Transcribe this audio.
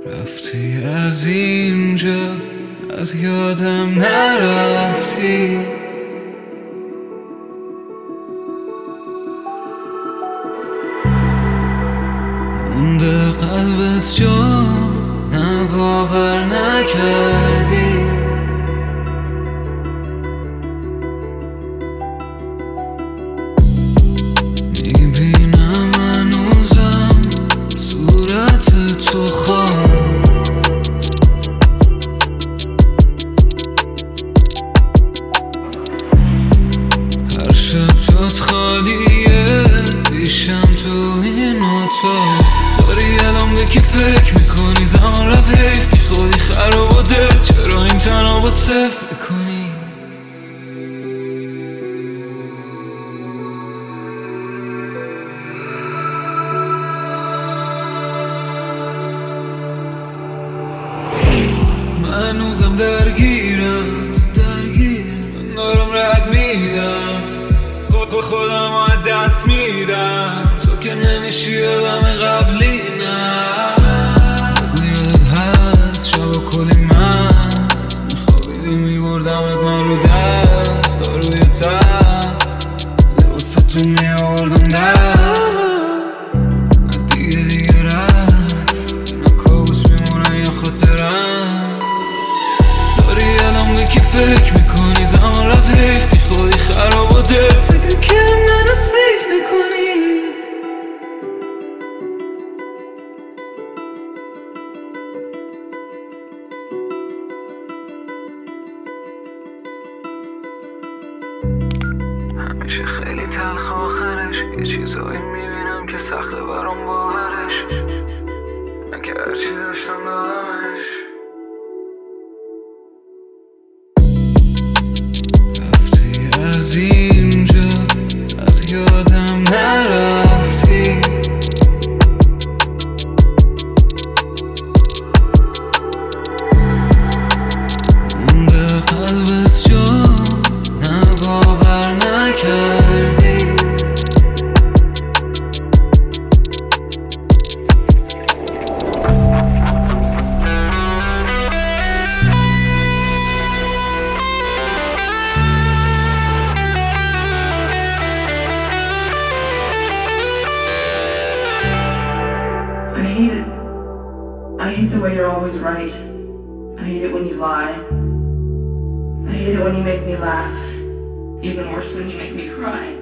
رفتی از اینجا، از یادم نرفتی. مونده قلبت جا، نه باور نکردی. میبینم هنوزم صورت تو خام، هر شب جات خالیه پیشم تو این اتاق. داری الان به کی فکر میکنی؟ زمان رفت حیفی، خودی خراب و دل، چرا این تنها با صفر میکنی؟ من هنوزم درگیرم، من دارم رد میدم، خودم از دست میدم. تو که نمیشی آدم قبلی، نه بگو یادت هست شبا کلی مست میخوابیدی میبردمت من رو دست، تا روی تب لباستو میآوردم در. دیگه رفت اینا کابوس میمونن یا خاطرم. داری الان به کی فکر میکنی؟ زمان رفت حیفی، خودی خراب و دل، فکر که منو سیف میکنی. همیشه خیلی تلخ آخرش، یه چیزایی میبینم که سخته برام باورش، من که هرچی داشتم دادمش. رفتی از اینجا، از یادم نرفتی. مونده قلبت جا، نه باور نکردی. I hate the way you're always right. I hate it when you lie. I hate it when you make me laugh. Even worse when you make me cry.